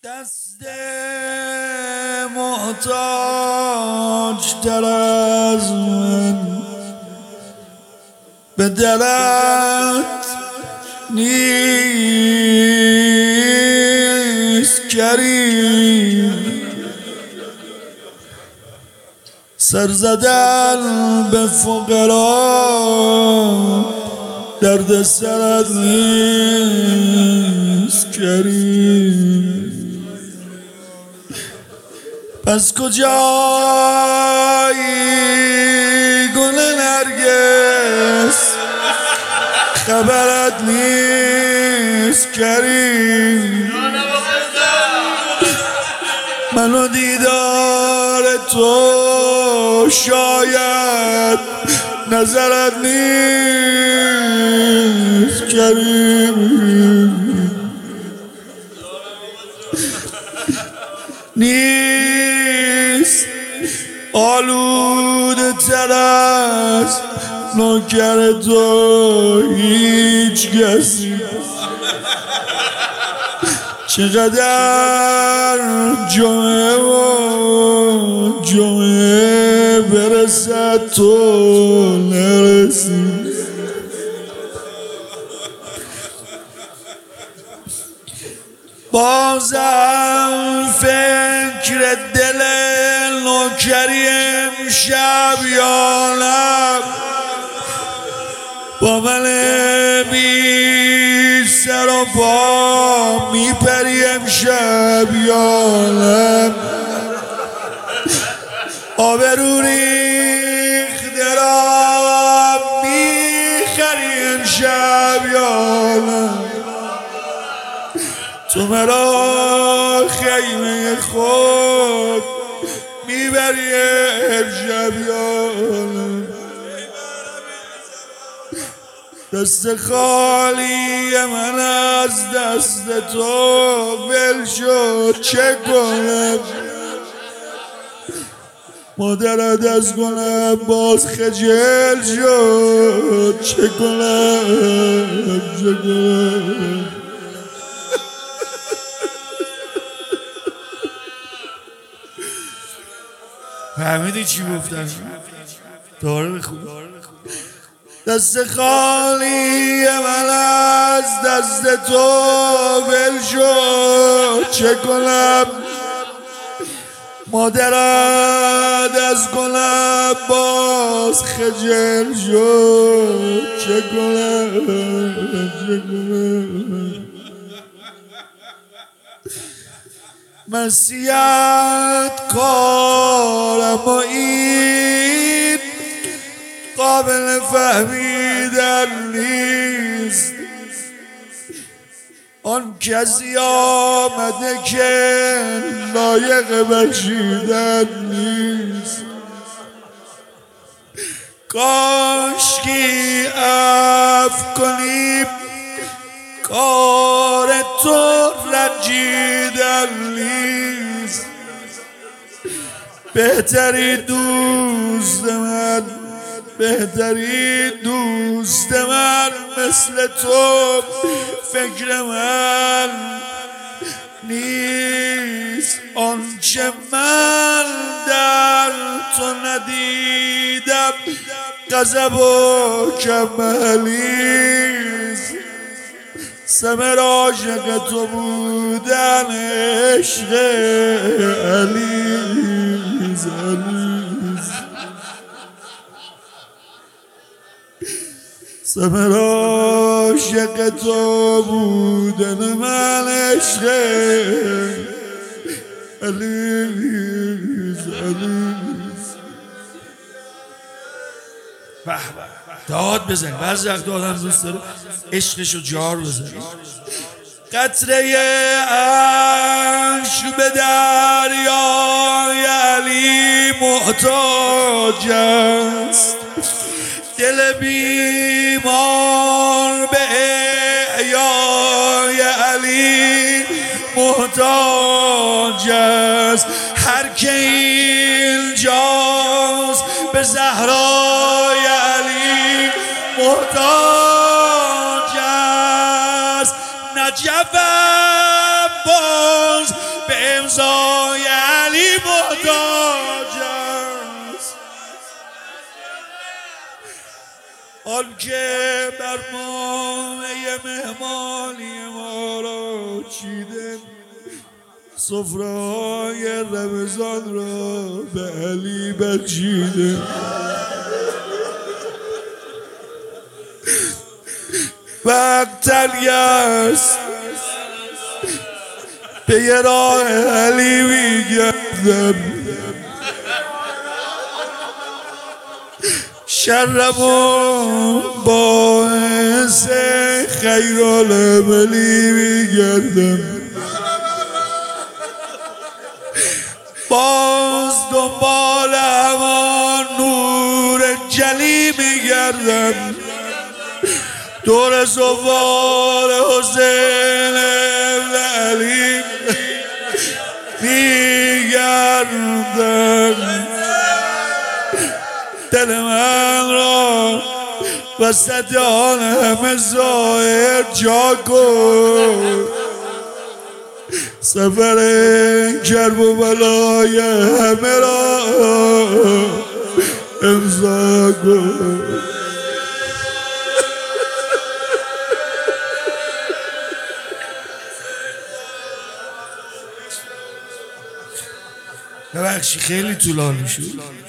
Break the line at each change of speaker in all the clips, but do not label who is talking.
دست محتاج تر از من به دلت نیست کریم، سر زدن به فقرا درد سرت نیست کریم. پس کجایی گل نرگس خبرت نیست کریم. منو دیدار تو شاید نظرت نیست کریم. نیست آلوده تر از نوکر تو هیچ کسی، چقدر جمعه و جمعه برسد تو نرسی. بازم فکر دل نوکری امشب یالم با من بی سر و پا میپری امشب یالم. آبرو ریخته را میخری امشب یالم. تو مرا خیمه خود میبری امشب یالم. دست خالی من از دست تو ول شد، چه کنم؟ مادرت از گناه باز خجل شد، چه کنم؟ چه کنم؟ فهمیدی چی گفتم؟ داره بخون. دست خالی من از دست تو ول شد، چه کنم؟ مادرت از گناه باز خجل شد، چه کنم؟ چه کنم؟ مسیحت کارم و این قابل فهمیدن نیست. آن کسی آمده که لایق بخشیدن نیست. کاشکی عفو کنیم کار تو رنجیدن نیست. بهتری دوست من، بهتری دوست من مثل تو فکر من نیست. آنچه من در تو ندیدم غضب و کمالیست. ثمر عاشق تو بودن عشق علیز علیز. ثمر عاشق تو بودن من عشق علیز علیز. به به داد بزن. بعضی وقتا آدم دوست داره عشقشو جار بزن. قطره اشک به دریای علی محتاج است. دل بیمار به احیای علی محتاج است. هر که اینجاست به زهرای علی محتاج است. نجف عباس به امضای علی محتاج است. آن که بر مایه مهمانی ما را چیده، سفره‌های رمضان را به علی بخشیده. وقت تنگ است به یه راه علی میگردم، شرمون باعث خیرالعملی میگردم. باز دنبال همان نور جلی میگردم، دور زوار حسین ابن علی میگردم. دل من را وسط آن همه ظاهر جا کن، سفر کرب و بلای همه را امضا کن. ببخشی خیلی طولانی شد.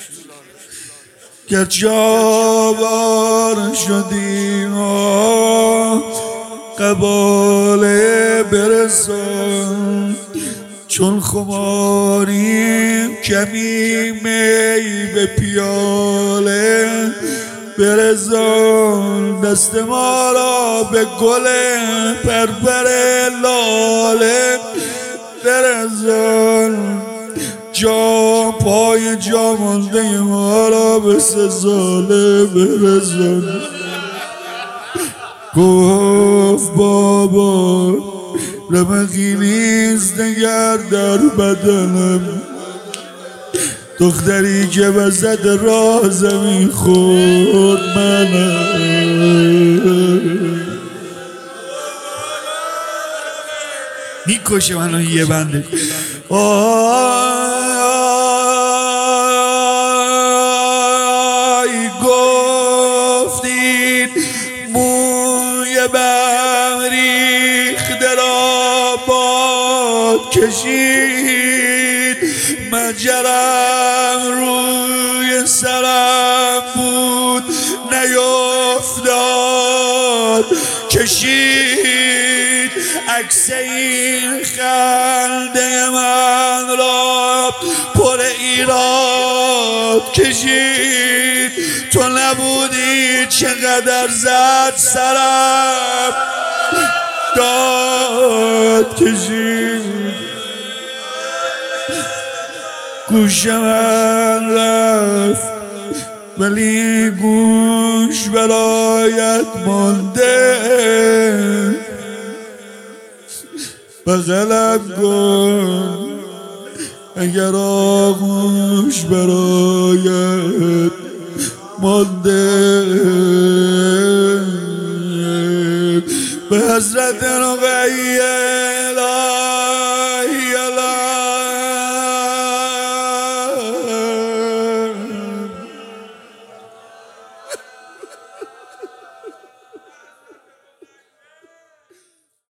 گر جاوار شدیم قباله برسان، چون خماریم کمی می به پیاله برسان. دست ما را به گل پرپر لاله برسان. جا پای جا مانده ما را به سزاله برسان. گفت بابا رمقی نیست نگر در بدنم، دختری که وسط راه زمین خورد منم. میکشه منو یه بنده. آی گفتید موی بم ریخته را باد کشید، مجرم روی سرم بود نیفتاد کشید. عکس این خنده من را پر ایراد کشید. تو نبودی چقدر زد سرم داد کشید. گوش من رفت ولی گوش برایت مانده، بغلم کن اگر آغوش برایت مانده. به حضرت رقیه